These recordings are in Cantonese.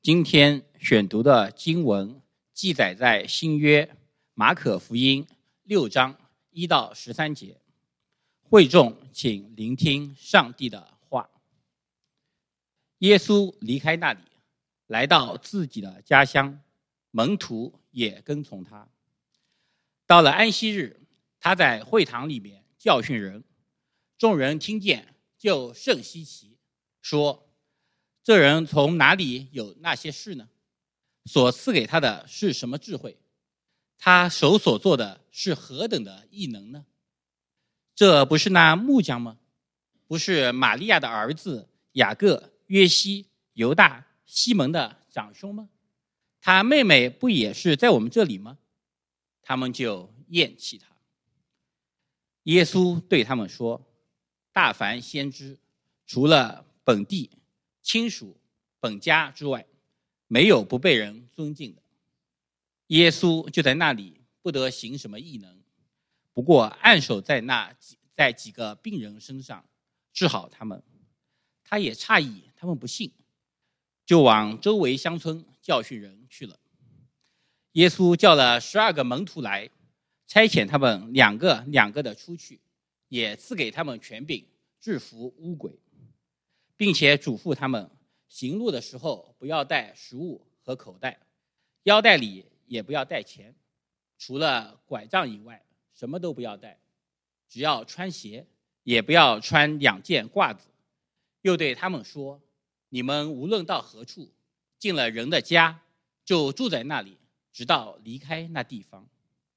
今天选读的经文记载在新约马可福音6章1到13节。会众请聆听上帝的话。耶稣离开那里，来到自己的家乡，门徒也跟从他。到了安息日，他在会堂里面教训人，众人听见就甚稀奇，说：这人从哪里有那些事呢？所赐给他的是什么智慧？他手所做的是何等的异能呢？这不是那木匠吗？不是玛利亚的儿子雅各、约西、犹大、西门的长兄吗？他妹妹不也是在我们这里吗？他们就厌弃他。耶稣对他们说：大凡先知，除了本地亲属本家之外，没有不被人尊敬的。耶稣就在那里不得行什么异能，不过按手在几个病人身上治好他们。他也诧异他们不信，就往周围乡村教训人去了。耶稣叫了12个门徒来，差遣他们两个的出去，也赐给他们权柄制服污鬼，并且嘱咐他们行路的时候不要带食物和口袋，腰带里也不要带钱，除了拐杖以外什么都不要带，只要穿鞋，也不要穿2件褂子。又对他们说：你们无论到何处，进了人的家，就住在那里，直到离开那地方。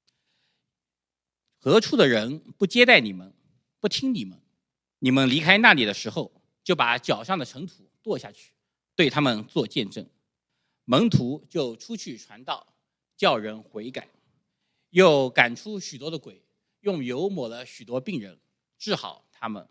何处的人不接待你们，不听你们，你们离开那里的时候，就把脚上的尘土跺下去，对他们做见证。门徒就出去传道，叫人悔改，又赶出许多的鬼，用油抹了许多病人，治好他们。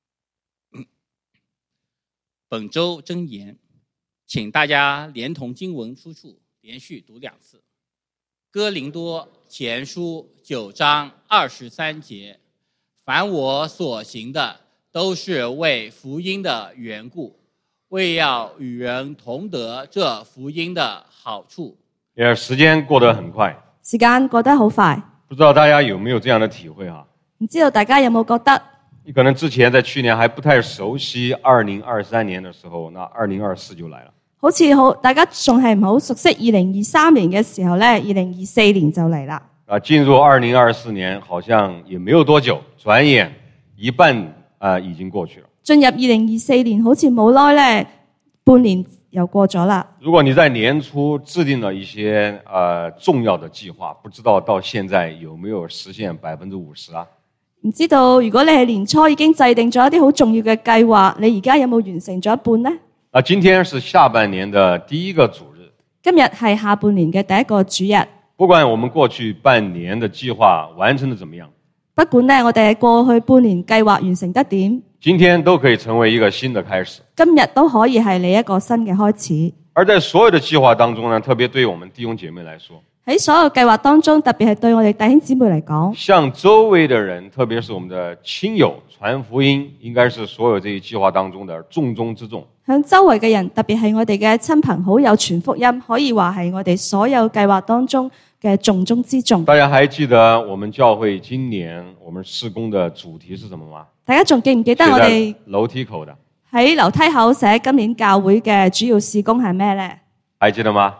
本周箴言，请大家连同经文出处连续读2次。哥林多前书9章23节，凡我所行的，都是为福音的缘故，为要与人同得这福音的好处。 时间过得很快， 時間過得好快， 不知道大家有沒有這樣的體會哈？ 唔知道大家有冇覺得？ 你可能之前在去年還不太熟悉2023年的時候，那2024就來了。 好似大家仲係唔好熟悉2023年嘅時候呢，2024年就嚟啦。 進入2024年好像也沒有多久，轉眼一半已經過去了。 進入2024年好似冇耐呢，半年又過咗啦。 如果你在年初制定了一些重要的計劃，不知道到現在有沒有實現50%啊？ 唔知道如果你係年初已經制定咗一啲好重要嘅計劃，你而家有冇完成咗一半呢？ 今天是下半年的第一個主日， 今日係下半年嘅第一個主日。 不管我們過去半年的計劃完成得怎麼樣， 不管呢我哋過去半年計劃完成得點， 今天都可以成為一個新的開始。 今日都可以係你一個新嘅開始。 而在所有的計劃當中呢，特別對我們弟兄姐妹來說， 喺所有計劃當中，特別係對我哋弟兄姊妹嚟講， 向周圍的人，特別是我們的親友傳福音，應該是所有這些計劃當中的重中之重。 向周圍嘅人，特別係我哋嘅親朋好友傳福音，可以話係我哋所有計劃當中嘅重中之重。 大家還記得我們教會今年我們事工的主題是什麼嗎？ 大家仲記唔記得我哋樓梯口的喺樓梯口寫今年教會嘅主要事工係咩呢？ 還記得嗎？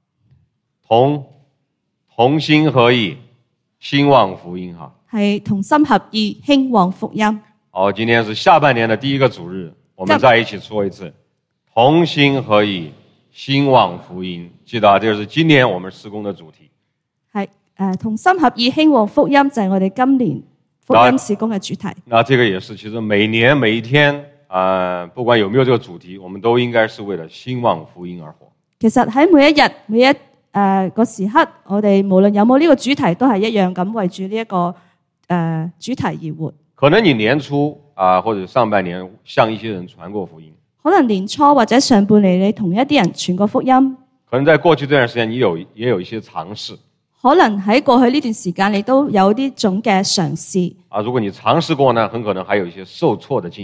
同心合意，興旺福音哈。係同心合意，興旺福音。 好，今天是下半年的第一個主日，我們再一起說一次，同心合意，興旺福音。記得這是今年我們事工的主題。 係同心合意，興旺福音就係我哋今年福音事工嘅主題。 那這個也是其實每年每一天不管有沒有這個主題，我們都應該是為了興旺福音而活。其實喺每一日每一個時刻，我哋無論有冇呢個主題，都係一樣咁為住呢一個主題而活。 可能你年初或者上半年向一些人傳過福音， 可能年初或者上半年你同一啲人傳過福音， 可能在過去這段時間你也有一些嘗試， 可能喺過去呢段時間你都有啲種嘅嘗試。 如果你嘗試過呢，很可能還有一些受挫的經驗。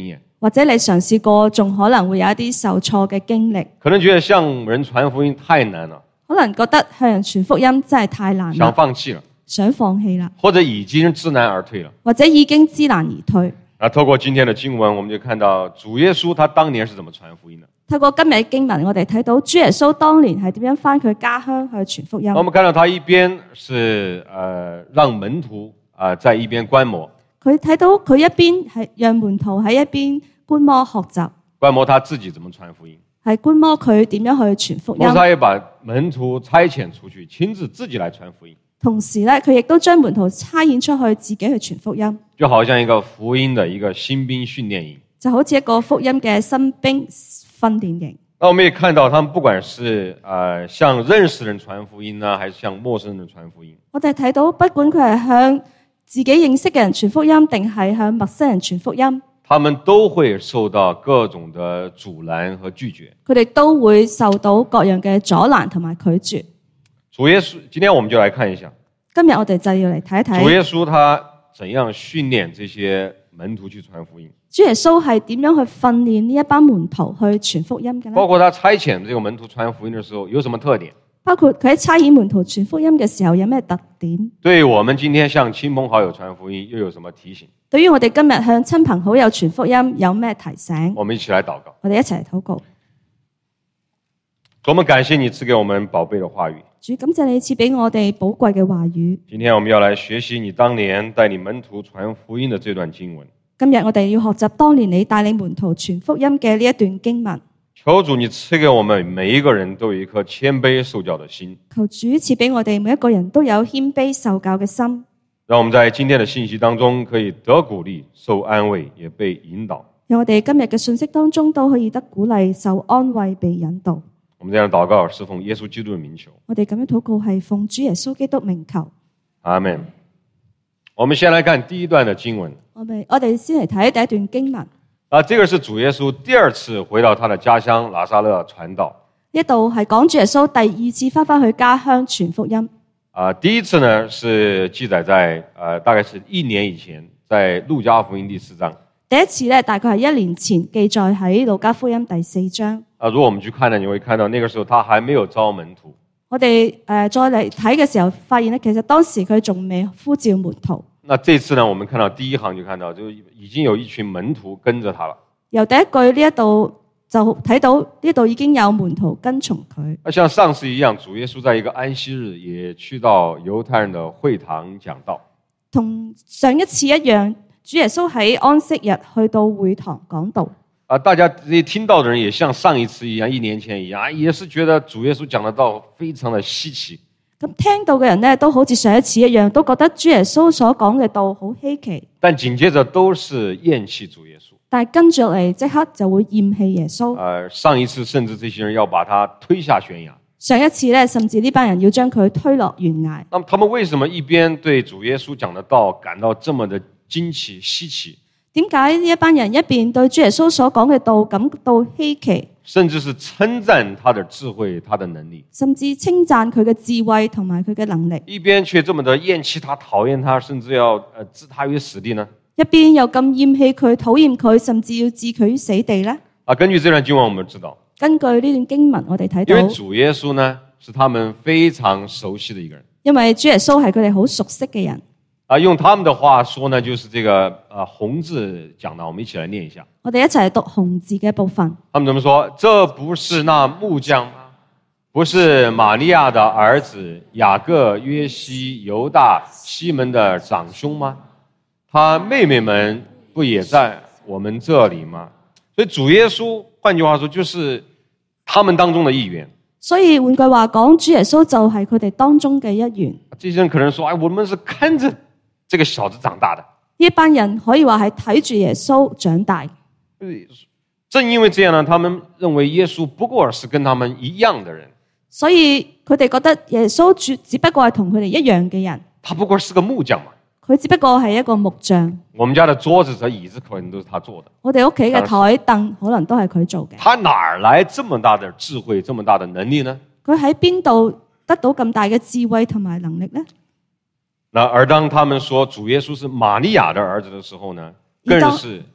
或者你嘗試過，仲可能會有一啲受挫嘅經歷， 可能覺得向人傳福音太難了， 可能覺得向人傳福音真係太難想啦， 放棄了， 想放棄啦， 或者已經知難而退了。 或者已經知難而退。 透過今天的經文，我們就看到主耶穌他當年是怎麼傳福音的。 透過今日嘅經文，我哋睇到主耶穌當年係點樣返佢家鄉去傳福音。 我們看到他一邊是讓門徒在一邊觀摩， 佢睇到佢一邊係讓門徒喺一邊觀摩學習， 觀摩他自己怎麼傳福音。 係觀摩佢點樣去傳福音。 同時他也把門徒差遣出去，親自己來傳福音。 同時咧，佢亦都將門徒差遣出去，自己去傳福音。 就好像一個福音的一個新兵訓練營， 就好似一個福音嘅新兵訓練營。 那我們也看到，他們不管是向認識人傳福音呢，還是向陌生人傳福音， 我哋睇到，不管佢係向自己認識嘅人傳福音，定係向陌生人傳福音， 他們都會受到各種的阻攔和拒絕。 佢哋都會受到各樣嘅阻攔同埋拒絕。 主耶穌，今天我們就來看一下， 今日我哋就要嚟睇一睇主耶穌他怎樣訓練這些門徒去傳福音。 主耶穌係點樣去訓練呢一班門徒去傳福音嘅呢？ 包括他差遣這個門徒傳福音的時候有什麼特點？ 包括佢喺差遣門徒傳福音嘅時候有咩特點？ 對我們今天向親朋好友傳福音又有什麼提醒？ 對於我哋今日向親朋好友傳福音有咩提醒？ 我們一起來禱告。 我哋一齊嚟禱告。 我們感謝你賜給我們寶貝的話語。 主，感謝你賜俾我哋寶貴嘅話語。 今天我們要來學習你當年帶你門徒傳福音的這段經文。 今日我哋要學習當年你帶領門徒傳福音嘅呢一段經文。 求主你賜給我們每一個人都有一顆謙卑受教的心。 求主賜俾我哋每一個人都有謙卑受教嘅心。 讓我們在今天的信息當中可以得鼓勵、受安慰，也被引導。 讓我哋今日嘅信息當中都可以得鼓勵、受安慰、被引導。 我們這樣禱告是奉耶穌基督的名求。 我哋咁樣禱告係奉主耶穌基督名求。 阿們。我們先來看第一段的經文。 我哋先嚟睇第一段經文。 這個是主耶穌第二次回到他的家鄉拿撒勒傳道。 呢度係講主耶穌第二次翻去家鄉傳福音。 第一次呢是記載在大概是1年以前，在路加福音第4章。 第一次呢，大概係1年前記載喺路加福音第4章。 如果我們去看呢，你會看到那個時候他還沒有招門徒。 我哋再嚟睇嘅時候，發現呢，其實當時佢仲未呼召門徒。 那這次呢，我們看到第一行就看到，就已經有一群門徒跟着他了。 由第一句呢一度就睇到呢度已經有門徒跟從佢。 像上次一樣，主耶穌在一個安息日也去到猶太人的會堂講道。 同上一次一樣，主耶穌喺安息日去到會堂講道。 大家這些聽到的人也像上一次一樣，1年前一樣，也是覺得主耶穌講的道非常的稀奇。 咁聽到嘅人呢，都好似上一次一樣，都覺得主耶穌所講嘅道好稀奇。 但緊接着都是厭棄主耶穌。 但係跟住嚟即刻就會厭棄耶穌。 上一次甚至這些人要把他推下懸崖。 上一次呢，甚至呢班人要將佢推落懸崖。 那麼他們為什麼一邊對主耶穌講的道感到這麼的驚奇稀奇？ 點解呢一班人一邊對主耶穌所講嘅道感到稀奇， 甚至是稱讚他的智慧、他的能力， 甚至稱讚佢嘅智慧同埋佢嘅能力， 一邊卻這麼的厭棄他、討厭他，甚至要置他於死地呢？ 一邊又咁厭棄佢、討厭佢，甚至要置佢於死地呢？ 根據這段經文，我們知道， 根據呢段經文，我哋睇到， 因為主耶穌呢是他們非常熟悉的一個人， 因為主耶穌係佢哋好熟悉嘅人。 用他們的話說呢，就是這個紅字講的，我們一起來念一下。 我哋一齊讀紅字嘅部分。 他們怎麼說？這不是那木匠嗎？不是瑪利亞的兒子雅各、約西、猶大、西門的長兄嗎？他妹妹們不也在我們這裡嗎？所以主耶穌，換句話說，就是他們當中的一員。 所以換句話講，主耶穌就係佢哋當中嘅一員。 這些人可能說：我們是看着這個小子長大的。 呢一班人可以話係睇住耶穌長大。 正因為這樣呢，他們認為耶穌不過是跟他們一樣的人。所以佢哋覺得耶穌只不過係同佢哋一樣嘅人。 他不過是個木匠嘛。 佢只不過係一個木匠。 我們家的桌子和椅子可能都是他做的。 我哋屋企嘅台凳可能都係佢做嘅。 他哪來這麼大的智慧、這麼大的能力呢？ 佢喺邊度得到咁大嘅智慧同埋能力呢？ 而當他們說主耶穌是瑪利亞的兒子的時候呢，更是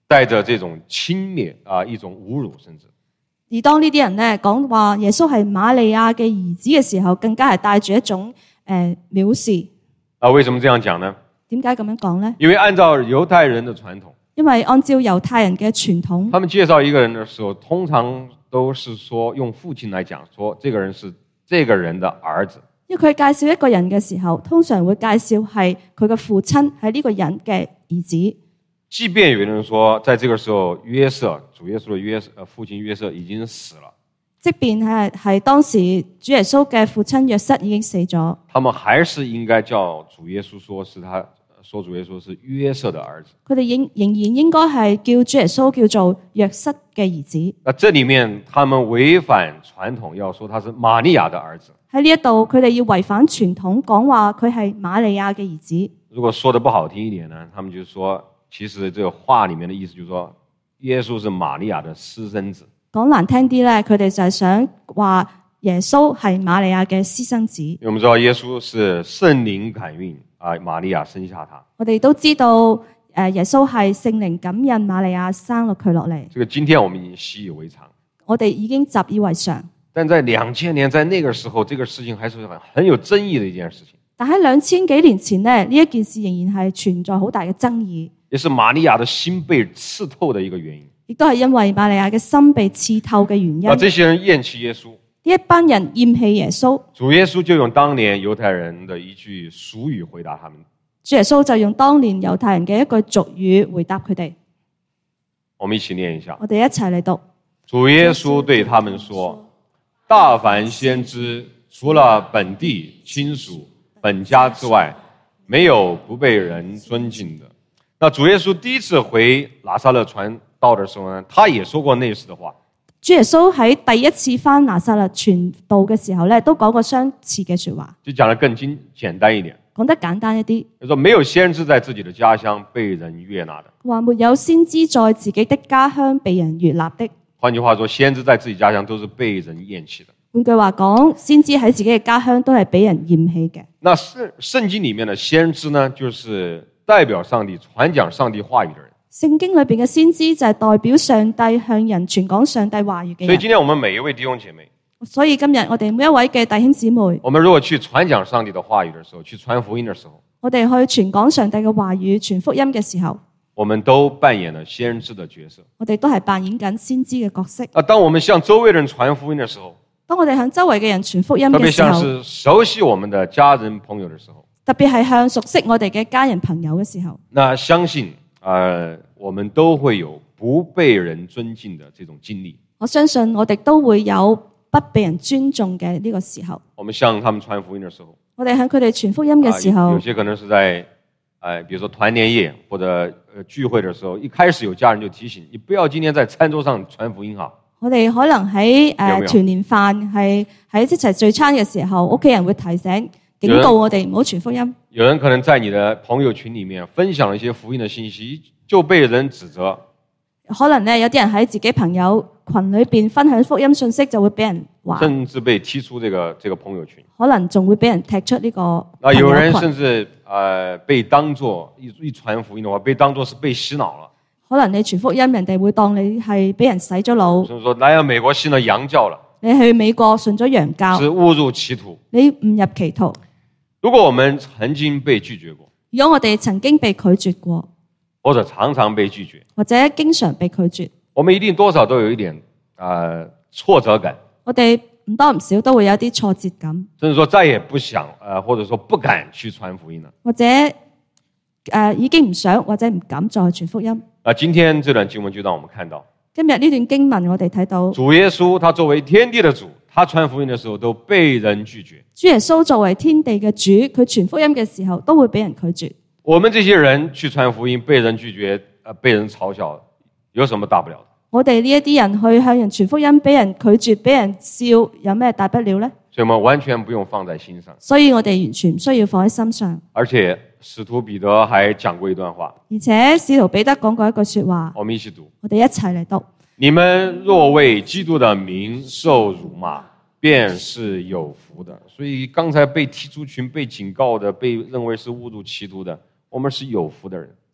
帶着這種輕蔑一種侮辱，甚至。 而當呢啲人咧講話耶穌係瑪利亞嘅兒子嘅時候，更加係帶住一種藐視。 為什麼這樣講呢？ 點解咁樣講呢？ 因為按照猶太人的傳統， 因為按照猶太人嘅傳統， 他們介紹一個人的時候，通常都是說用父親來講，說這個人是這個人的兒子。 因為佢介紹一個人嘅時候，通常會介紹係佢嘅父親係呢個人嘅兒子。 即便有人說，在這個時候，約瑟，主耶穌的父親約瑟已經死了， 即便係當時主耶穌嘅父親約瑟已經死咗， 他們還是應該叫主耶穌說主耶穌是約瑟的兒子。 佢哋仍然應該係叫主耶穌叫做約瑟嘅兒子。 那這裡面他們違反傳統，要說他是瑪利亞的兒子。 喺呢一度，佢哋要違反傳統，講話佢係瑪利亞嘅兒子。 如果說得不好聽一點呢，他們就說，其實這個話裡面的意思就是說，耶穌是瑪利亞的私生子。講難聽啲咧，佢哋就係想話耶穌係瑪利亞嘅私生子。 因為我們知道耶穌是聖靈感孕瑪利亞生下他。 我哋都知道耶穌係聖靈感孕瑪利亞生落佢落嚟。 這個今天我們已經習以為常。 我哋已經習以為常。 但在2000年，在那個時候，這個事情還是很有爭議的一件事情。 但喺2000幾年前呢，呢一件事仍然係存在好大嘅爭議。 也是瑪利亞的心被刺透的一個原因。 亦都係因為瑪利亞嘅心被刺透嘅原因。 這些人厭棄耶穌。 呢一班人厭棄耶穌。 主耶穌就用當年猶太人的一句俗語回答他們。 主耶穌就用當年猶太人嘅一句俗語回答佢哋。 我們一起念一下。 我哋一齊嚟讀。 主耶穌對他們說：大凡先知，除了本地親屬、本家之外，沒有不被人尊敬的。那主耶穌第一次回拿撒勒傳道的時候呢，他也說過類似的話。 主耶穌喺第一次返拿撒勒傳道嘅時候咧，都講過相似嘅說話。 就講得更簡單一點。 講得簡單一啲。 就說沒有先知在自己的家鄉被人悅納的。 話沒有先知在自己的家鄉被人悅納的。 換句話說，先知在自己家鄉都是被人厭棄的。 換句話講，先知喺自己嘅家鄉都係俾人厭棄嘅。 那聖經裡面的先知呢，就是代表上帝傳講上帝話語的人。 聖經裏邊嘅先知就係代表上帝向人傳講上帝話語嘅人。 所以今天我們每一位弟兄姐妹， 所以今日我哋每一位嘅弟兄姊妹， 我們如果去傳講上帝的話語的時候，去傳福音的時候， 我哋去傳講上帝嘅話語、傳福音嘅時候， 我們都扮演了先知的角色。 我哋都係扮演緊先知嘅角色。 當我們向周圍人傳福音的時候， 當我哋向周圍嘅人傳福音嘅時候， 特別像是熟悉我們的家人朋友的時候， 特別係向熟悉我哋嘅家人朋友嘅時候， 那相信我們都會有不被人尊敬的這種經歷。 我相信我哋都會有不被人尊重嘅呢個時候。 我們向他們傳福音的時候， 我哋向佢哋傳福音嘅時候， 有些可能是在比如說團年夜或者聚會的時候，一開始有家人就提醒你，不要今天在餐桌上傳福音哈。 我哋可能喺團年飯係喺一齊聚餐嘅時候，屋企人會提醒警告我哋唔好傳福音。 有人可能在你的朋友群裡面分享了一些福音的信息，就被人指責。 可能呢，有啲人喺自己朋友群裏邊分享福音信息，就會俾人話， 甚至被踢出這個朋友群。 可能仲會俾人踢出呢個朋友群。 有人甚至被當作一傳福音的話，被當作是被洗腦了。 可能你傳福音，人哋會當你係俾人洗咗腦。 甚至說來到美國信了洋教了。 你去美國信咗洋教， 是誤入歧途。 你誤入歧途。 如果我們曾經被拒絕過， 如果我哋曾經被拒絕過， 或者常常被拒絕， 或者經常被拒絕， 我們一定多少都有一點挫折感。 我哋唔多唔少都會有啲挫折感， 甚至說再也不想或者說不敢去傳福音了， 或者已經唔想或者唔敢再去傳福音。 今天這段經文就讓我們看到， 今日呢段經文我哋睇到， 主耶穌他作為天地的主，他傳福音的時候都被人拒絕。 主耶穌作為天地嘅主，佢傳福音嘅時候都會俾人拒絕。 我們這些人去傳福音，被人拒絕，被人嘲笑，有什麼大不了的？ 我哋呢一啲人去向人傳福音，俾人拒絕，俾人笑，有咩大不了呢？ 所以我們完全不用放在心上。 所以我哋完全唔需要放喺心上。 而且使徒彼得還講過一段話， 而且使徒彼得講過一句說話， 我們一起讀。 我哋一齊嚟讀。 你們若為基督的名受辱罵，便是有福的。所以剛才被踢出群、被警告的、被認為是誤入歧途的，我們是有福的人。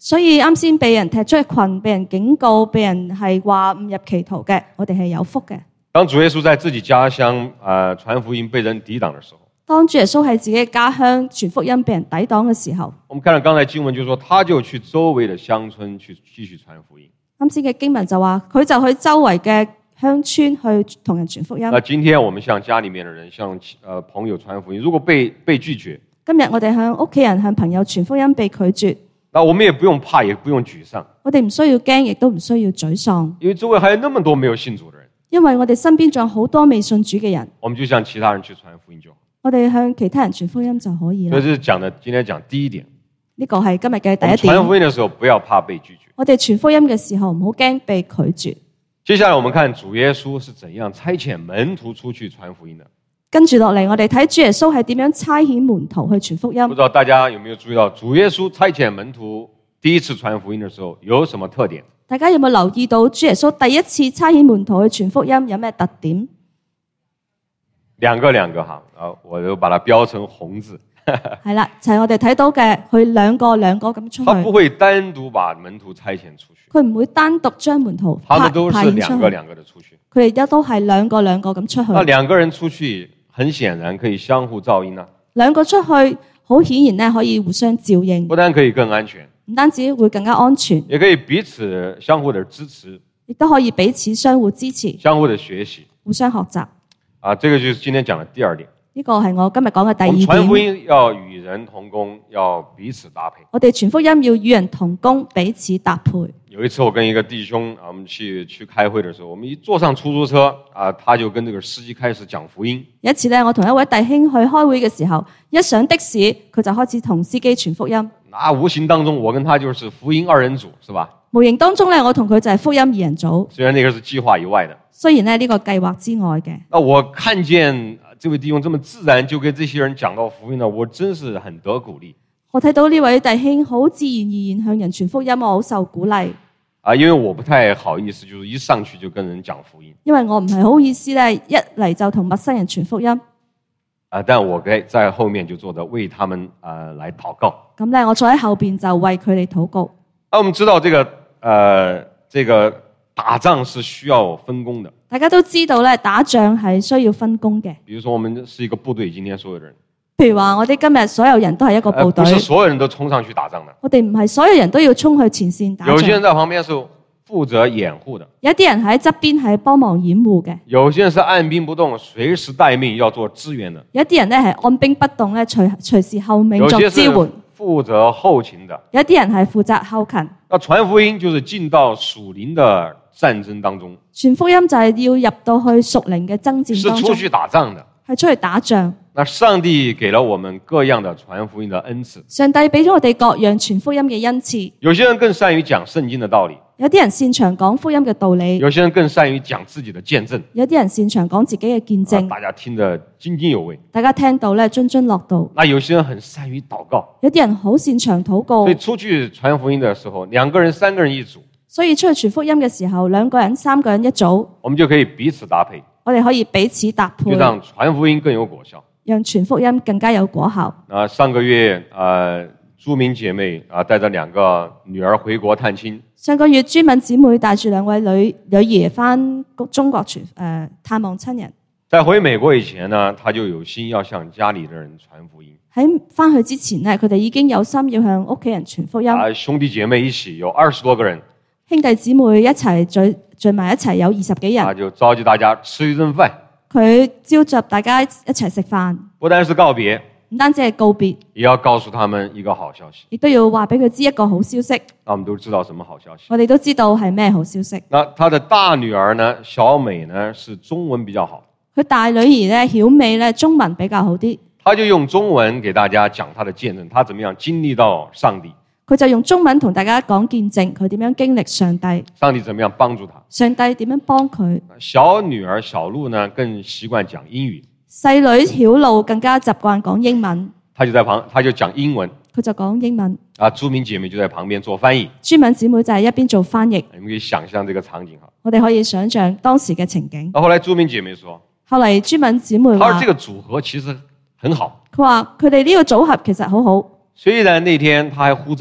所以啱先被人踢出去群，被人警告，被人係話誤入歧途嘅，我哋係有福嘅。 當主耶穌在自己家鄉傳福音被人抵擋的時候， 當主耶穌喺自己嘅家鄉傳福音被人抵擋嘅時候， 我們看到剛才經文就說，他就去周圍的鄉村去繼續傳福音。 啱先嘅經文就話，佢就去周圍嘅鄉村去同人傳福音。 那今天我們向家裡面的人，向朋友傳福音，如果被拒絕， 今日我哋向屋企人、向朋友傳福音被拒絕， 那我們也不用怕，也不用沮喪， 我哋唔需要驚，亦都唔需要沮喪， 因為周圍還有那麼多沒有信主的人， 因為我哋身邊仲有好多未信主嘅人， 我們就向其他人去傳福音就好。 我哋向其他人傳福音就可以啦。 所以這是今天講第一點， 呢個係今日嘅第我們一點。 傳福音的時候不要怕被拒絕。 我哋傳福音嘅時候唔好驚被拒絕。 接下來我們看主耶穌是怎樣差遣門徒出去傳福音的。 跟住落嚟，我哋睇主耶穌係點樣差遣門徒去傳福音。 不知道大家有沒有注意到，主耶穌差遣門徒第一次傳福音的時候有什麼特點？ 大家有冇留意到主耶穌第一次差遣門徒去傳福音有咩特點？ 兩個哈，我就把它標成紅字。 係啦，就係我哋睇到嘅，佢兩個咁出去。 他不會單獨把門徒差遣出去， 佢唔會單獨將門徒他們都是派兩個的出去。 佢哋都係兩個咁出去。 那兩個人出去，很顯然可以相互照應啊。 兩個出去，好顯然咧可以互相照應， 不但可以更安全， 唔單止會更加安全， 也可以彼此相互的支持， 亦都可以彼此相互支持、 相互的學習， 互相學習。 這個就是今天講的第二點。 呢個係我今日講嘅第二我們傳福點。 音要與人同工，要彼此搭配。 我哋傳福音要與人同工，彼此搭配。 有一次我跟一個弟兄我們去開會的時候，我們一坐上出租車他就跟這個司機開始講福音。 有一次咧，我同一位弟兄去開會嘅時候，一上的士，佢就開始同司機傳福音。 那無形當中，我跟他就是福音二人組，是吧？ 無形當中咧，我同佢就係福音二人組。 雖然那個是計劃以外的。 雖然咧呢個計劃之外嘅。 那我看見這位弟兄這麼自然就跟這些人講到福音呢，我真是很得鼓勵。 我睇到呢位弟兄好自然而然向人傳福音，我好受鼓勵。 因為我不太好意思，就是一上去就跟人講福音。 因為我唔係好意思咧，一嚟就同陌生人傳福音。 但我在後面就坐着為他們來禱告。 咁咧，我坐喺後邊就為佢哋禱告。 我們知道這個打仗是需要分工的。 大家都知道咧，打仗係需要分工嘅。 比如說，我們是一個部隊，今天所有的人。 譬如話，我哋今日所有人都係一個部隊。 不是所有人都衝上去打仗的。 我哋唔係所有人都要衝去前線打仗。 有些人在旁邊是負責掩護的。 有啲人喺側邊係幫忙掩護嘅。 有些人是按兵不動，隨時待命要做支援的。 有啲人咧係按兵不動咧，隨時候命作支援。 負責後勤的。 有啲人係負責後勤。 那傳福音就是進到屬靈的戰爭當中。 傳福音就係要入到去屬靈嘅爭戰當中。 是出去打仗的。 係出去打仗。 那上帝給了我們各樣的傳福音的恩賜。 上帝俾咗我哋各樣傳福音嘅恩賜。 有些人更善於講聖經的道理。 有啲人擅長講福音嘅道理。 有些人更善於講自己的見證。 有啲人擅長講自己嘅見證。 大家聽得津津有味。 大家聽到咧津津樂道。 那有些人很善於禱告。 有啲人好擅長禱告。 所以出去傳福音的時候，2個人、3個人一組。 所以出去傳福音嘅時候，2個人、3個人一組。 我們就可以彼此搭配。 我哋可以彼此搭配。 就讓傳福音更有果效。 讓傳福音更加有果效。 上個月朱敏姐妹帶着2個女兒回國探親。 上個月朱敏姊妹帶住2位女兒返中國探望親人。 在回美國以前呢，她就有心要向家裡的人傳福音。 喺返去之前呢，佢哋已經有心要向屋企人傳福音。 兄弟姐妹一起有20多個人。 兄弟姊妹一齊聚埋一齊有20幾人。 就召集大家吃一頓飯。 佢召集大家一齊食飯。 不單是告別。 唔單止係告別， 也要告訴他們一個好消息。 亦都要話俾佢知一個好消息。 那我們都知道什麼好消息？ 我哋都知道係咩好消息。 那他的大女兒呢，小美呢，是中文比較好。 佢大女兒咧，曉美咧，中文比較好啲。 他就用中文給大家講他的見證，他怎麼樣經歷到上帝。 佢就用中文同大家講見證，佢點樣經歷上帝。 上帝怎麼樣幫助他？ 上帝點樣幫佢？ 小女兒小路呢，更習慣講英語。 細女曉路更加習慣講英文。 他就講英文。 佢就講英文。 朱敏姐妹就在旁邊做翻譯。 朱敏姊妹就係一邊做翻譯。 你們可以想象這個場景哈。 我哋可以想象當時嘅情景。 後來朱敏姐妹說。 後嚟朱敏姊妹話。 他說這個組合其實很好。 佢話佢哋呢個組合其實好好。 雖然那天他還呼召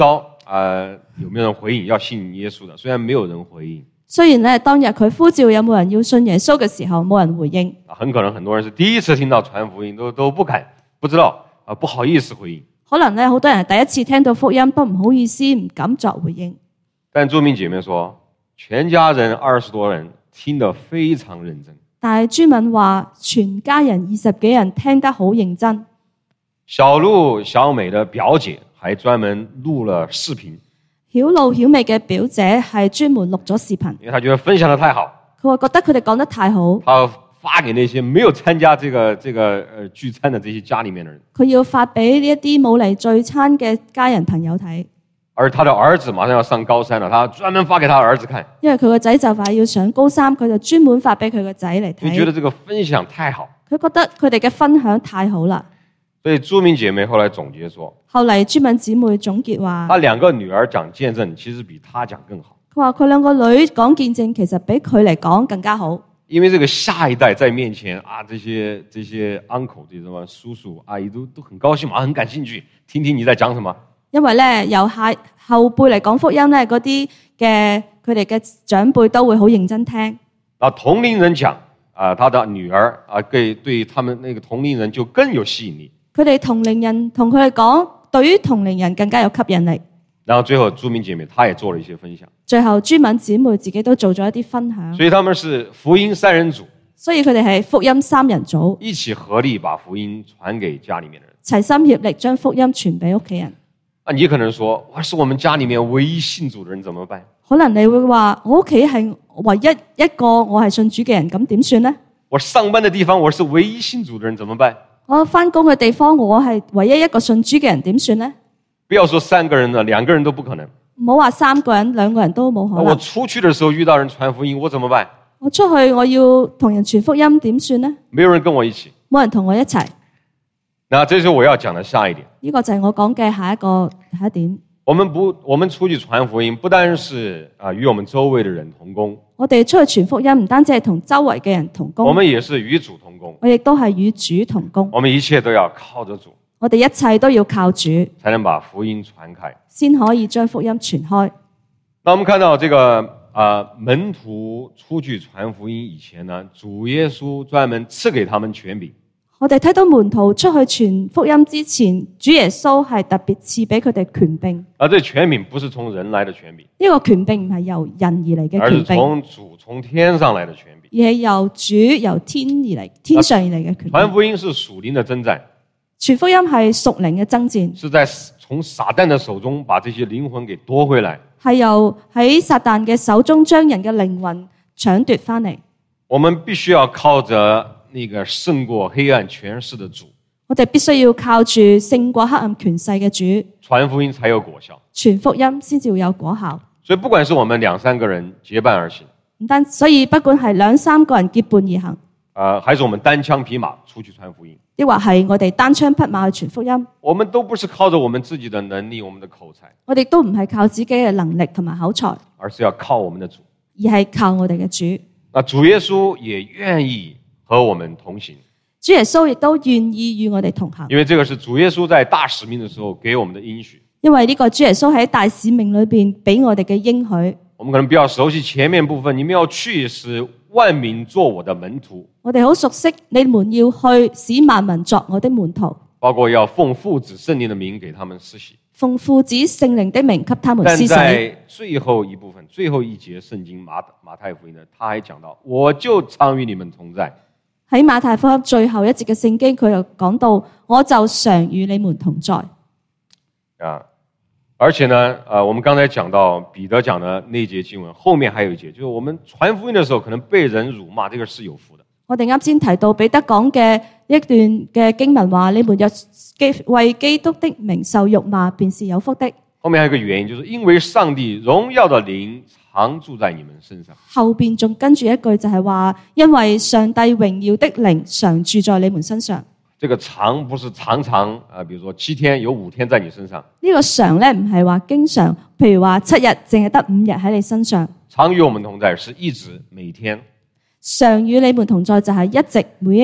有没有人回应要信耶稣的，虽然没有人回应， 雖然咧當日佢呼召有冇人要信耶穌嘅時候，冇人回應。 很可能很多人是第一次聽到傳福音，都不敢，不知道不好意思回應。 可能咧好多人係第一次聽到福音，都唔好意思，唔敢作回應。 但朱敏姐妹說，全家人20多人聽得非常認真。 但係朱敏話，全家人20幾人聽得好認真。 小路小美的表姐還專門錄了視頻。 曉路曉美嘅表姐係專門錄咗視頻， 因為她覺得分享得太好， 佢話覺得佢哋講得太好， 她發給那些沒有參加這個聚餐的這些家裡面的人。 佢要發俾呢一啲冇嚟聚餐嘅家人朋友睇。 而他的兒子馬上要上高三了，他專門發給他兒子看。 因為佢個仔就快要上高3，佢就專門發俾佢個仔嚟睇。 佢覺得這個分享太好， 佢覺得佢哋嘅分享太好啦。 所以朱敏姐妹後來總結說， 後嚟朱敏姊妹總結話， 她2個女兒講見證，其實比她講更好。 佢話佢2個女講見證，其實比佢嚟講更加好。 因為這個下一代在面前啊，這些 uncle 這些什麼叔叔阿姨都很高興嘛，很感興趣，聽聽你在講什麼。 因為咧由後輩嚟講福音咧，嗰啲嘅佢哋嘅長輩都會好認真聽。 啊，同齡人講啊，他的女兒啊，對他們那個同齡人就更有吸引力。 佢哋同齡人同佢哋講，對於同齡人更加有吸引力。 然後最後朱敏姐妹她也做了一些分享。 最後朱敏姊妹自己都做咗一啲分享。 所以他們是福音3人組。 所以佢哋係福音3人組， 一起合力把福音傳給家裡面的人。 齊心協力將福音傳俾屋企人。 啊，你可能說，我是我們家裡面唯一信主的人，怎麼辦？ 可能你會話，我屋企係唯一一個我係信主嘅人，咁點算呢？ 我上班的地方我是唯一信主的人，怎麼辦？ 我返工嘅地方我係唯一一個信主嘅人，點算呢？ 不要說3個人了，2個人都不可能。 唔好話3個人，2個人都冇可能。 我出去的時候遇到人傳福音，我怎麼辦？ 我出去我要同人傳福音，點算呢？ 沒有人跟我一起， 冇人同我一齊。 那這是我要講的下一點。 呢個就係我講嘅下一點。 我們出去傳福音，不單是與我們周圍的人同工。 我哋出去傳福音，唔單止係同周圍嘅人同工。 我們也是與主同工。 我亦都係與主同工。 我們一切都要靠着主。 我哋一切都要靠主， 才能把福音傳開， 先可以將福音傳開。 那我們看到這個門徒出去傳福音以前呢，主耶穌專門賜給他們權柄。 我哋睇到門徒出去傳福音之前，主耶穌係特別賜俾佢哋權柄。 而這權柄不是從人來的權柄， 呢個權柄唔係由人而嚟嘅權柄， 而是從主從天上來的權柄， 而係由主由天而嚟，天上而嚟嘅權柄。 傳福音是屬靈的征戰， 傳福音係屬靈嘅爭戰， 是在從撒旦的手中把這些靈魂給奪回來， 係由喺撒旦嘅手中將人嘅靈魂搶奪翻嚟。 我們必須要靠着那個勝過黑暗權勢的主， 我哋必須要靠住勝過黑暗權勢嘅主， 傳福音才有果效， 傳福音先至會有果效。 所以不管是我們2-3個人結伴而行， 所以不管係2-3個人結伴而行， 還是我們單槍匹馬出去傳福音， 抑或係我哋單槍匹馬去傳福音， 我們都不是靠着我們自己的能力、我們的口才， 我哋都唔係靠自己嘅能力同埋口才， 而是要靠我們的主， 而係靠我哋嘅主。 那主耶穌也願意和我們同行， 主耶穌亦都願意與我哋同行， 因為這個是主耶穌在大使命的時候給我們的應許。 因為呢個主耶穌喺大使命裏邊俾我哋嘅應許。 我們可能比較熟悉前面部分，你們要去使萬民做我的門徒。 我哋好熟悉，你們要去使萬民作我的門徒， 包括要奉父子聖靈的名給他們施洗。 奉父子聖靈的名給他們施洗。 但在最後一部分，最後一節聖經馬太福音呢，他還講到，我就常與你們同在。 喺馬太福音最後一節嘅聖經，佢又講到，我就常與你們同在。 而且呢，我們剛才講到彼得講的那節經文，後面還有一節，就是我們傳福音的時候，可能被人辱罵，這個是有福的。 我哋啱先提到彼得講嘅一段嘅經文話，你們若為基督的名受辱罵，便是有福的。 後面還有一個原因，就是因為上帝榮耀的靈常住在你們身上。 後邊仲跟住一句就係話，因為上帝榮耀的靈常住在你們身上。 這個常不是常常比如說7天有5天在你身上。 呢個常咧唔係話經常，譬如話7日淨係得5日喺你身上。 常與我們同在是一直每天。 常與你們同在就係一直每一日。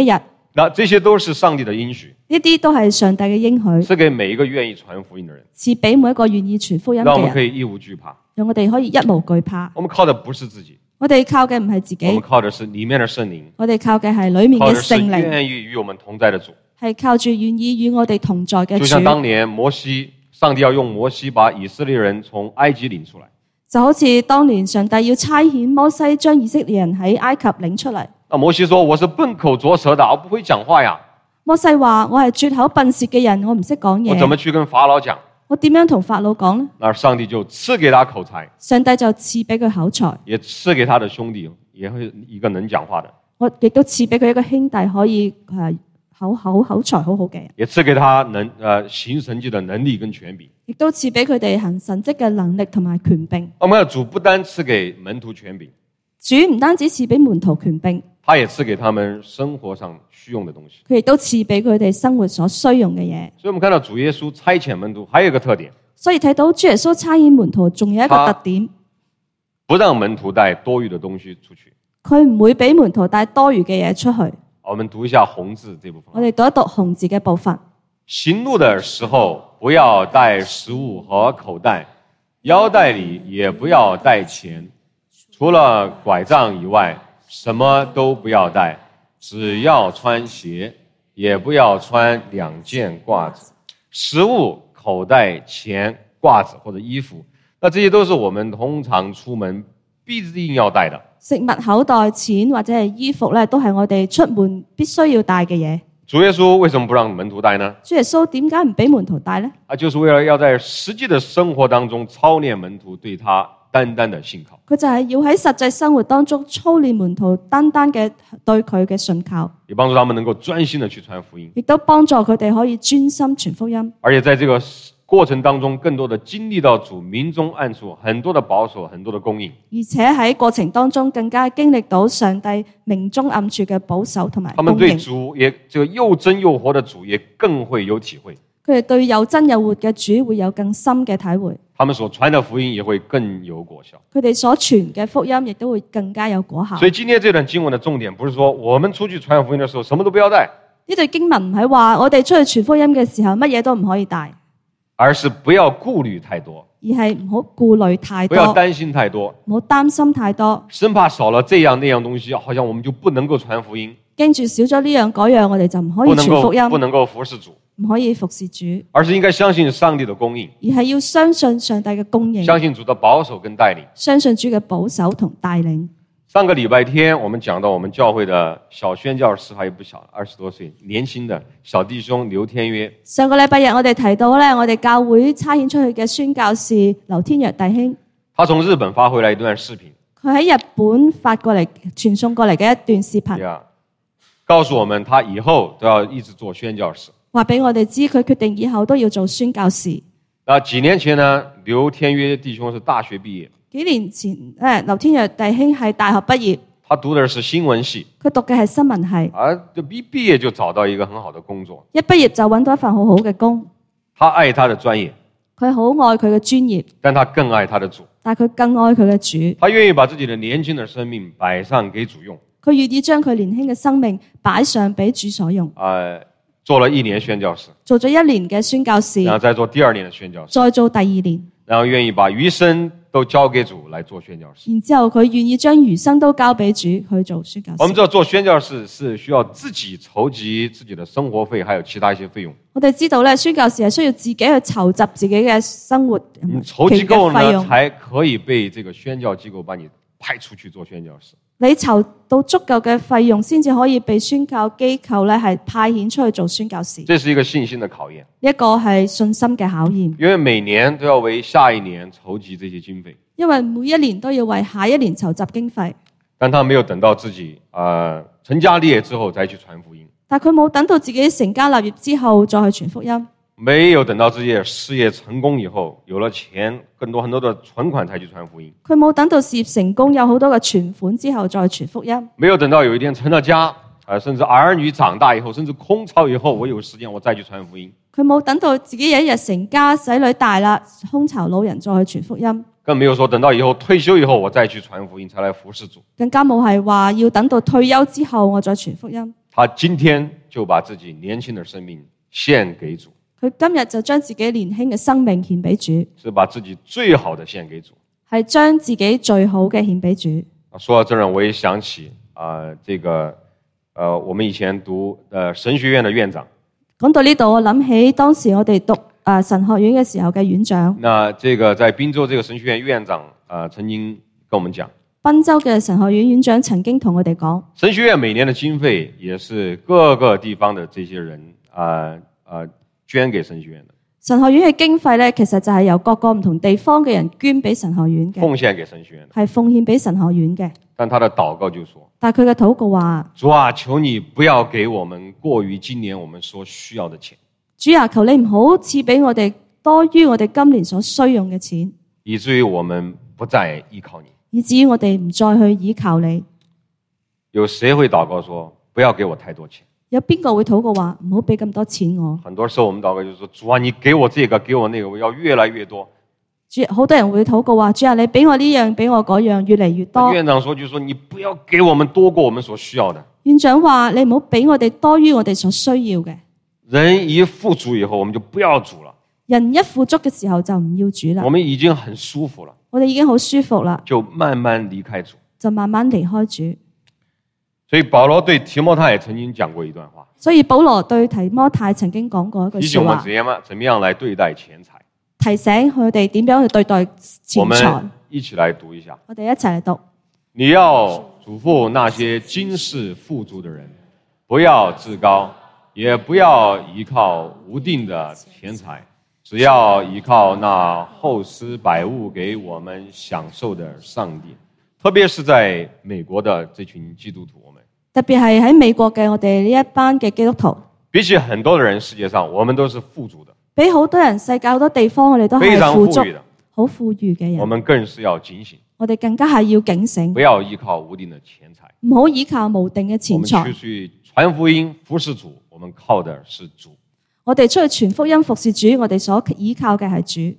那這些都是上帝的應許， 呢啲都係上帝嘅應許， 是給每一個願意傳福音的人， 賜俾每一個願意傳福音讓我們可嘅人， 以一無懼怕。 讓我哋可以一無懼怕。 我們靠的不是自己， 我哋靠嘅唔係自己， 我們靠的是裡面的聖靈， 我哋靠嘅係裏面嘅靠的是聖靈， 願意與我們同在的主。 係靠住願意與我哋同在嘅就像主。 當年摩西，上帝要用摩西把以色列人從埃及領出來。 就好似當年上帝要差遣摩西將以色列人喺埃及領出嚟。 那摩西說：我是笨口拙舌的，我不會講話呀。 摩西話：我係拙口笨舌嘅人，我唔識講我怎麼嘢， 去跟法老講？ 我點樣同法老講呢？ 那上帝就賜給他口才， 上帝就賜俾佢口才， 也賜給他的兄弟，也會一個能講話的， 我亦都賜俾佢一個兄弟可以口才好好嘅人， 也賜給他行神蹟的能力跟權柄。 亦都賜俾佢哋行神蹟嘅能力同埋權柄。 我們的主不單賜給門徒權柄， 主唔單止賜俾門徒權柄， 他也賜給他們生活上需用的東西。 佢亦都賜俾佢哋生活所需用嘅嘢。 所以我們看到主耶穌差遣門徒還有一個特點， 所以睇到主耶穌差遣門徒仲有一個特點， 不讓門徒帶多餘的東西出去。 佢唔會俾門徒帶多餘嘅嘢出去。 我們讀一下紅字這部分。 我哋讀一讀紅字嘅部分。 行路的時候不要帶食物和口袋，腰帶裡也不要帶錢，除了拐杖以外，什麼都不要帶，只要穿鞋，也不要穿兩件褂子。食物、口袋、錢、褂子或者衣服，那這些都是我們通常出門必定要帶的。 食物、口袋、錢或者係衣服咧，都係我哋出門必須要帶嘅嘢。 主耶穌為什麼不讓門徒帶呢？ 主耶穌點解唔俾門徒帶呢？ 就是為了要在實際的生活當中操練門徒對他單單的信靠。 佢就係要喺實際生活當中操練門徒單單嘅對佢嘅信靠， 也幫助他們能夠專心的去傳福音， 亦都幫助佢哋可以專心傳福音。 而且在這個過程當中，更多的經歷到主明中暗處很多的保守，很多的供應。 而且喺過程當中更加經歷到上帝明中暗處嘅保守同埋他們對供應。 主也這個又真又活的主也更會有體會， 佢哋對又真又活嘅主會有更深嘅體會。 他們所傳的福音也會更有果效。 佢哋所傳嘅福音亦都會更加有果效。 所以今天這段經文的重點不是說我們出去傳福音的時候什麼都不要帶， 呢段經文唔係話我哋出去傳福音嘅時候乜嘢都唔可以帶， 而是不要顧慮太多， 而係唔好顧慮太多， 不要擔心太多， 唔好擔心太多， 生怕少了這樣那樣東西，好像我們就不能夠傳福音， 驚住少咗呢樣嗰樣，我哋就唔可以傳福音， 不能夠服侍主， 唔可以服侍主， 而是應該相信上帝的供應， 而係要相信上帝嘅供應， 相信主的保守跟帶領， 相信主嘅保守同帶領。 上個禮拜天，我們講到我們教會的小宣教士，還有不小20多歲年輕的小弟兄劉天約。 上個禮拜日我哋提到咧，我哋教會差遣出去嘅宣教士劉天約弟兄， 他從日本發回來一段視頻， 佢喺日本發過嚟傳送過嚟嘅一段視頻， 告訴我們他以後都要一直做宣教士。 話俾我哋知佢決定以後都要做宣教士。 那幾年前呢，劉天約弟兄是大學畢業。 幾年前，劉天約弟兄係大學畢業， 他讀的是新聞系， 佢讀嘅係新聞系， 而一畢業就找到一個很好的工作。 一畢業就揾到一份好好嘅工。 他愛他的專業， 佢好愛佢嘅專業， 但他更愛他的主。 但係佢更愛佢嘅主。 他願意把自己的年輕的生命擺上給主用。 佢願意將佢年輕嘅生命擺上俾主所用。 做了1年宣教士， 做咗1年嘅宣教士， 然後再做第2年的宣教士， 再做第2年， 然後願意把餘生都交給主來做宣教士。 然之後佢願意將餘生都交俾主去做宣教士。 我們知道做宣教士是需要自己籌集自己的生活費，還有其他一些費用。 我哋知道咧，宣教士係需要自己去籌集自己嘅生活籌集夠呢， 費用， 才可以被這個宣教機構把你派出去做宣教士。 你籌到足夠嘅費用，先至可以被宣教機構咧係派遣出去做宣教士。 這是一個信心的考驗， 一個係信心嘅考驗。 因為每年都要為下一年籌集這些經費。 因為每一年都要為下一年籌集經費。 但他沒有等到自己成家立業之後再去傳福音。 但佢冇等到自己成家立業之後再去傳福音。 沒有等到自己的事業成功以後，有了錢，很多的存款才去傳福音。 佢冇等到事業成功，有好多嘅存款之後再傳福音。 沒有等到有一天成了家，甚至兒女長大以後，甚至空巢以後，我有時間我再去傳福音。 佢冇等到自己有一日成家，仔女大啦，空巢老人再去傳福音。 更沒有說等到以後退休以後，我再去傳福音，才來服侍主。 更加冇係話要等到退休之後我再傳福音。 他今天就把自己年輕的生命獻給主， 佢今日就將自己年輕嘅生命獻俾主， 是把自己最好的獻給主。 係將自己最好嘅獻俾主。 說到這兒，我也想起我們以前讀神學院的院長。 講到呢度，我諗起當時我哋讀神學院嘅時候嘅院長。 那這個在賓州這個神學院院長曾經跟我們講， 賓州嘅神學院院長曾經同我哋講， 神學院每年的經費也是各個地方的這些人捐給神學院的。 神學院嘅經費咧，其實就係由各個唔同地方嘅人捐俾神學院嘅， 奉獻給神學院的， 係奉獻俾神學院嘅。 但他的禱告就說， 但係佢嘅禱告話， 主啊，求你不要給我們過於今年我們所需要的錢， 主啊，求你唔好賜俾我哋多於我哋今年所需用嘅錢， 以至於我們不再依靠你。 以至於我哋唔再去依靠你。 有誰會禱告說不要給我太多錢？ 有邊個會禱告話唔好俾咁多錢我？ 很多時候我們禱告就是說，主啊，你給我這個給我那個，我要越來越多。 主，好多人會禱告話，主啊，你俾我呢樣俾我嗰樣越嚟越多。 院長說就是說，你不要給我們多過我們所需要的。 院長話你唔好俾我哋多於我哋所需要嘅。 人一富足以後，我們就不要主了。 人一富足嘅時候就唔要主啦。 我們已經很舒服了， 我哋已經好舒服啦， 就慢慢離開主， 就慢慢離開主。 所以保羅對提摩太也曾經講過一段話， 所以保羅對提摩太曾經講過一句說話， 提醒我們怎麼樣來對待錢財， 提醒佢哋點樣去對待錢財。 我們一起來讀一下。 我哋一齊嚟讀。 你要囑咐那些今世富足的人，不要自高，也不要依靠無定的錢財，只要依靠那厚施百物給我們享受的上帝。特別是在美國的這群基督徒， 特別係喺美國嘅我哋呢一班嘅基督徒， 比起很多的人，世界上我們都是富足的， 比好多人世界好多地方我哋都係富足好富裕嘅人。 我們更是要警醒， 我哋更加係要警醒， 不要依靠無定的錢財， 唔好依靠無定嘅錢財。 我們出去傳福音服侍主，我們靠的是主。 我哋出去傳福音服侍主，我哋所依靠嘅係主。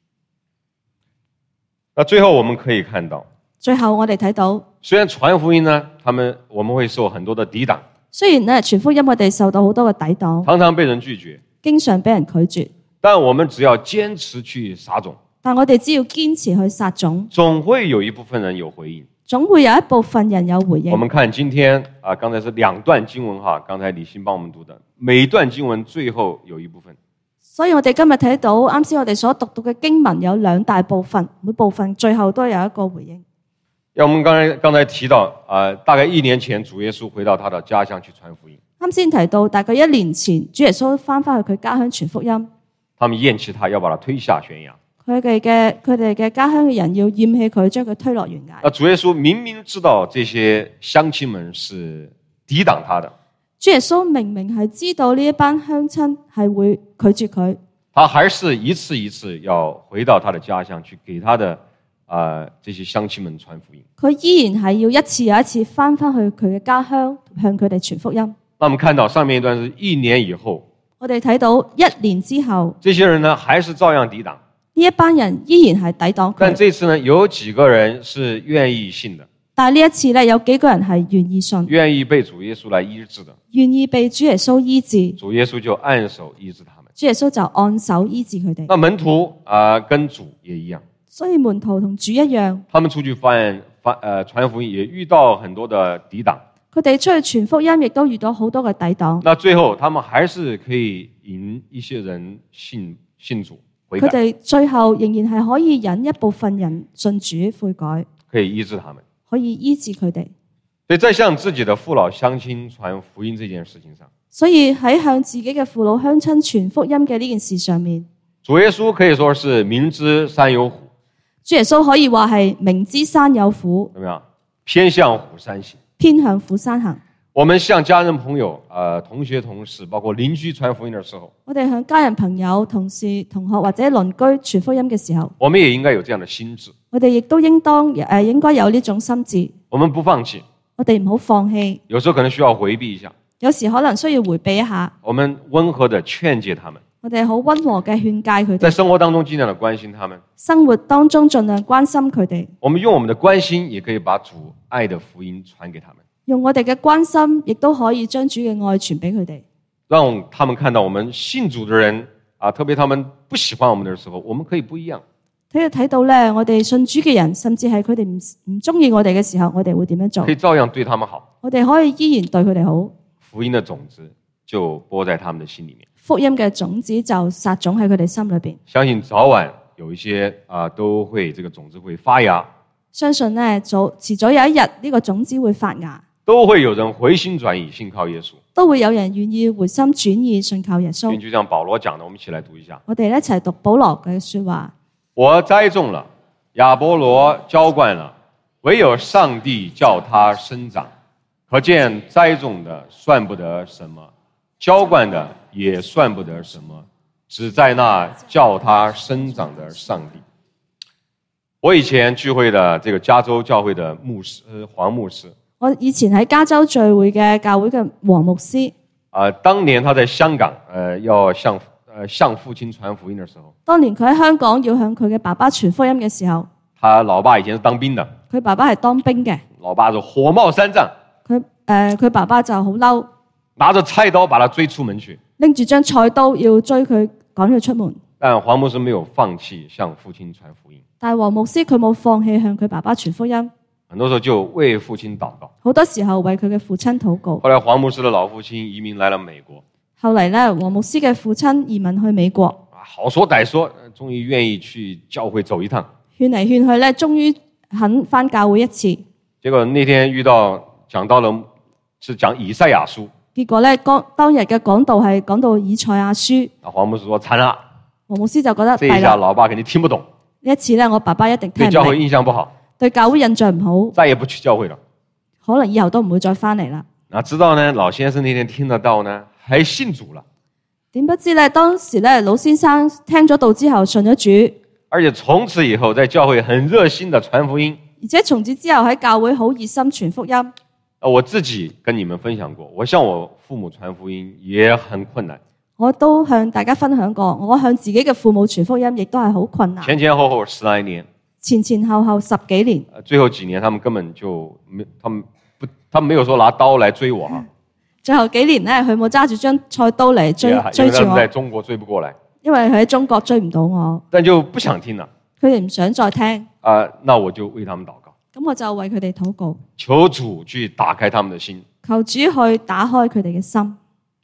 那最後我們可以看到， 最後我哋睇到， 雖然傳福音呢，我們會受很多的抵擋。 雖然呢傳福音我哋受到好多嘅抵擋， 常常被人拒絕， 經常俾人拒絕。但我們只要堅持去撒種， 但我哋只要堅持去撒種， 總會有一部分人有回應， 總會有一部分人有回應。 我們看今天剛才是2段經文哈，剛才李欣幫我們讀的，每一段經文最後有一部分。 所以我哋今日睇到啱先我哋所讀到嘅經文有2大部分，每部分最後都有一個回應。 我們剛才提到大概1年前主耶穌回到他的家鄉去傳福音。 啱先提到大概1年前主耶穌翻去佢家鄉傳福音， 他們厭棄他，要把他推下懸崖。 佢哋嘅家鄉嘅人要厭棄佢，將佢推落懸崖。 主耶穌明明知道這些鄉親們是抵擋他的， 主耶穌明明係知道呢一班鄉親係會拒絕佢， 他還是一次一次要回到他的家鄉去給他的這些鄉親們傳福音。 佢依然係要一次又一次翻去佢嘅家鄉向佢哋傳福音。 那我們看到上面一段是1年以後， 我哋睇到1年之後， 這些人呢還是照樣抵擋。 呢一班人依然係抵擋佢。 但這次呢，有幾個人是願意信的。 但係呢一次咧，有幾個人係願意信， 願意被主耶穌來醫治的， 願意被主耶穌醫治。 主耶穌就按手醫治他們。 主耶穌就按手醫治佢哋。 那門徒跟主也一樣。 所以門徒同主一樣， 他們出去傳福音也遇到很多的抵擋。 佢哋出去傳福音亦都遇到好多嘅抵擋。 那最後他們還是可以引一些人信主悔改。 佢哋最後仍然係可以引一部分人信主悔改， 可以醫治他們， 可以醫治佢哋。 所以在向自己的父老鄉親傳福音這件事情上， 所以喺向自己嘅父老鄉親傳福音嘅呢件事上面， 主耶穌可以說是明知山有虎。 主耶穌可以話係明知山有虎， 怎麼樣？偏向虎山行。 偏向虎山行。 我們向家人朋友、同學同事，包括鄰居傳福音的時候， 我哋向家人朋友、同事、同學或者鄰居傳福音嘅時候， 我們也應該有這樣的心志。 我哋亦都應該有呢種心志。 我們不放棄， 我哋唔好放棄。 有時候可能需要回避一下， 有時可能需要回避一下。 我們溫和地勸誡他們。 我哋好溫和嘅勸誡佢哋， 在生活當中盡量的關心他們， 生活當中盡量關心佢哋。 我們用我們的關心，也可以把主愛的福音傳給他們。 用我哋嘅關心，亦都可以將主嘅愛傳俾佢哋。 讓他們看到我們信主的人啊，特別他們不喜歡我們的時候，我們可以不一樣。 睇到咧，我哋信主嘅人，甚至係佢哋唔中意我哋嘅時候，我哋會點樣做？ 可以照樣對他們好。 我哋可以依然對佢哋好。 福音的種子就播在他們的心裡面。 福音嘅種子就撒種喺佢哋心裏邊。 相信早晚有一些都會這個種子會發芽。 相信咧遲早有一日呢個種子會發芽。 都會有人回心轉意，信靠耶穌。 都會有人願意回心轉意，信靠耶穌。 就像保羅講的，我們一起來讀一下。 我哋一齊讀保羅嘅說話。 我栽種了，亞波羅澆灌了，唯有上帝叫他生長。可見栽種的算不得什麼，澆灌的也算不得什麼，只在那叫他生長的上帝。我以前聚會的這個加州教會的牧師黃牧師。 我以前喺加州聚會嘅教會嘅黃牧師。 當年他在香港要向父親傳福音的時候， 當年佢喺香港要向佢嘅爸爸傳福音嘅時候， 他老爸以前是當兵的， 佢爸爸係當兵嘅， 老爸就火冒三丈， 佢爸爸就好嬲， 拿着菜刀把他追出門去， 拎住張菜刀要追佢趕佢出門。 但黃牧師沒有放棄向父親傳福音， 但係黃牧師佢冇放棄向佢爸爸傳福音， 很多時候就為父親禱告， 好多時候為佢嘅父親禱告。 後來黃牧師的老父親移民來了美國， 後嚟咧黃牧師嘅父親移民去美國， 好說歹說，終於願意去教會走一趟， 勸嚟勸去咧，終於肯返教會一次。 結果那天講到了是講以賽亞書， 結果咧當日嘅講道係講到以賽亞書。 黃牧師說慘啦， 黃牧師就覺得這一下老爸肯定聽不懂， 呢一次咧我爸爸一定聽唔明， 對教會印象不好， 對教會印象唔好， 再也不去教會了， 可能以後都唔會再返嚟啦。 直到呢老先生那天聽得到呢，還信主了。 點不知咧當時咧老先生聽咗道之後信咗主， 而且從此以後在教會很熱心的傳福音， 而且從此之後喺教會好熱心傳福音。 我自己跟你們分享過，我向我父母傳福音也很困難， 我都向大家分享過，我向自己嘅父母傳福音亦都係好困難， 前後後10來年， 前後後10幾年， 最後幾年他們根本就他們沒有說拿刀來追我哈。 最後幾年咧，佢冇揸住張菜刀嚟追住我， 在中國追不過來， 因為佢喺中國追唔到我， 但就不想聽了。 佢哋唔想再聽， 那我就為他們禱告， 咁我就為佢哋禱告， 求主去打開他們的心， 求主去打開佢哋嘅心。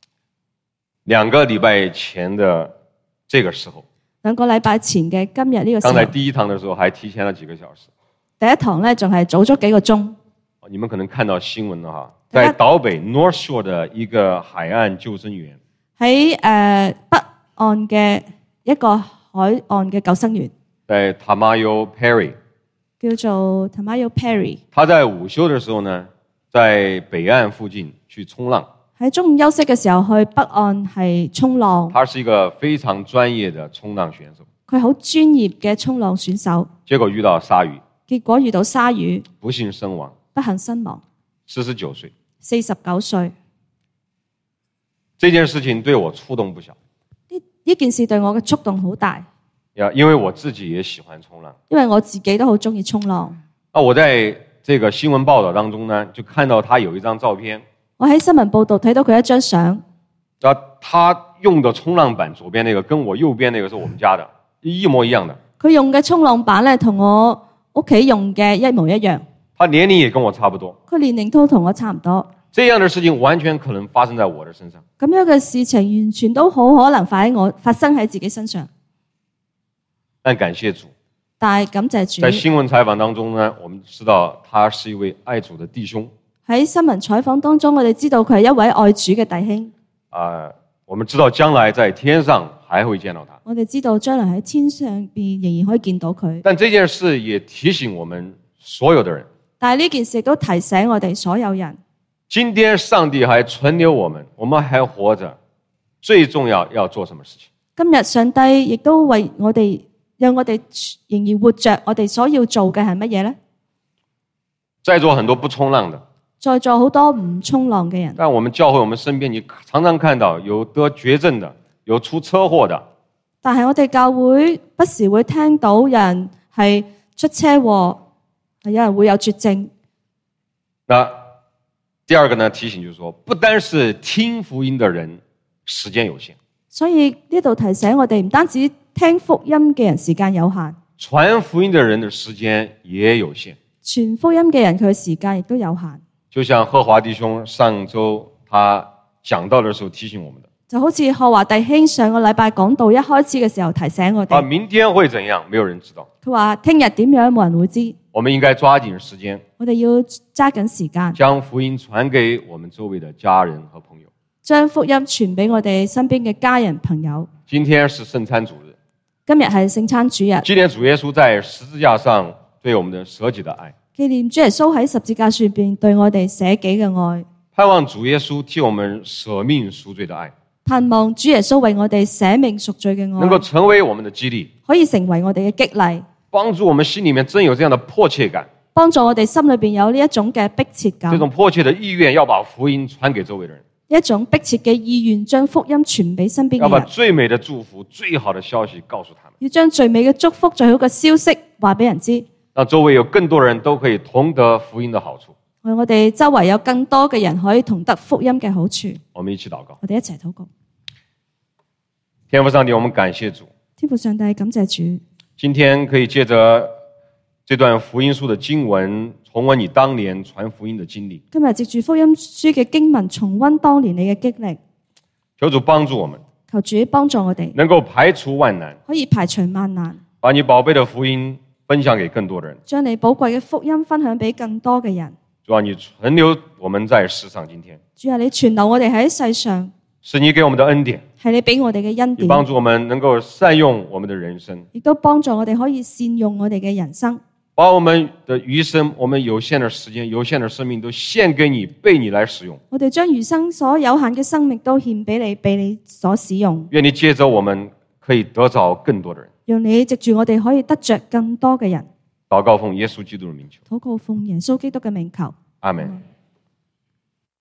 2個禮拜前的這個時候 2個禮拜前嘅今日呢個時候， 剛才第一堂的時候還提前了幾個小時， 第一堂咧仲係早咗幾個鐘。 你們可能看到新聞了哈，在島北 North Shore 的一個海岸救生員， 喺北岸嘅一個海岸嘅救生員， 在 Tamayo Perry， 叫做 Tamayo Perry。 他在午休的時候呢，在北岸附近去衝浪。 喺中午休息嘅時候去北岸係衝浪。 他是一個非常專業的衝浪選手。 佢好專業嘅衝浪選手。 結果遇到鯊魚。結果遇到鯊魚， 不幸身亡。 不幸身亡。 49歲。 49歲。 這件事情對我觸動不小。 呢件事對我嘅觸動好大。 因為我自己也喜歡衝浪。 因為我自己都好中意衝浪。 我在這個新聞報道當中呢，就看到他有一張照片。 我喺新聞報道睇到佢一張相。 他用的衝浪板左邊那個跟我右邊那個是我們家的，一模一樣的。佢用嘅衝浪板咧同我屋企用嘅一模一樣。 他年齡也跟我差不多。 佢年齡都同我差唔多。 這樣的事情完全可能發生在我的身上。 咁樣嘅事情完全都好可能發生喺自己身上。 但感謝主。 但係感謝主。 在新聞採訪當中呢，我們知道他是一位愛主的弟兄。 喺新聞採訪當中，我哋知道佢係一位愛主嘅弟兄。 我們知道將來在天上還會見到他。 我哋知道將來喺天上邊仍然可以見到佢。 但這件事也提醒我們所有的人。 但係呢件事都提醒我哋所有人。 今天上帝還存留我們還活着，最重要要做什麼事情？ 今日上帝亦都為我哋，讓我哋仍然活着，我哋所要做嘅係乜嘢呢？ 在座很多不衝浪的。 在座好多唔衝浪嘅人。 但我們教會，我們身邊你常常看到有得絕症的，有出車禍的。 但係我哋教會不時會聽到人係出車禍，有人會有絕症。 那第二個呢，提醒就是說，不單是聽福音的人时间有限， 所以呢度提醒我哋，唔單止聽福音嘅人時間有限， 传福音的人的时间也有限。 傳福音嘅人佢嘅時間亦都有限。 就像贺华弟兄上周他讲到的时候提醒我们的， 就好似賀華弟兄上個禮拜講道一開始嘅時候提醒我哋， 明天会怎樣，沒有人知道。 佢話聽日點樣冇人會知， 我們應該抓緊時間， 我哋要揸緊時間， 將福音傳給我們周圍的家人和朋友。 將福音傳俾我哋身邊嘅家人朋友。 今天是聖餐主日， 今日係聖餐主日， 紀念主耶穌在十字架上對我們的捨己的愛， 紀念主耶穌喺十字架上邊對我哋捨己嘅愛， 盼望主耶穌替我們捨命贖罪的愛， 盼望主耶穌為我哋捨命贖罪嘅愛， 能夠成為我們的激勵， 可以成為我哋嘅激勵， 幫助我們心裡面真有這樣的迫切感， 幫助我哋心裏邊有呢一種嘅迫切感， 這種迫切的意願要把福音傳給周圍的人， 一種迫切嘅意願將福音傳俾身邊要把嘅人， 最美的祝福、最好的消息告訴他們， 要將最美嘅祝福、最好嘅消息話俾人知， 讓周圍有更多人都可以同得福音的好處。 我哋周圍有更多嘅人可以同得福音嘅好處。 我們一起禱告。 我哋一齊禱告。 天父上帝，我們感謝主， 天父上帝，感謝主， 今天可以借着這段福音書的經文，重溫你當年傳福音的經歷。 今日藉住福音書嘅經文，重溫當年你嘅經歷， 求主幫助我們， 求主幫助我哋， 能夠排除萬難， 可以排除萬難， 把你寶貝的福音分享給更多的人。 將你寶貴嘅福音分享俾更多嘅人。 主啊，你存留我們在世上今天， 主啊，你存留我哋喺世上， 是你給我們的恩典， 係你俾我哋嘅恩典， 你幫助我們能夠善用我們的人生， 亦都幫助我哋可以善用我哋嘅人生， 把我們的餘生、我們有限的時間、有限的生命都獻給你，被你來使用。 我哋將餘生所有限嘅生命都獻俾你，俾你所使用。 願你借着我們可以得着更多的人。 讓你藉住我哋可以得着更多嘅人。 禱告奉耶穌基督的名求， 禱告奉耶穌基督嘅名求。 阿們。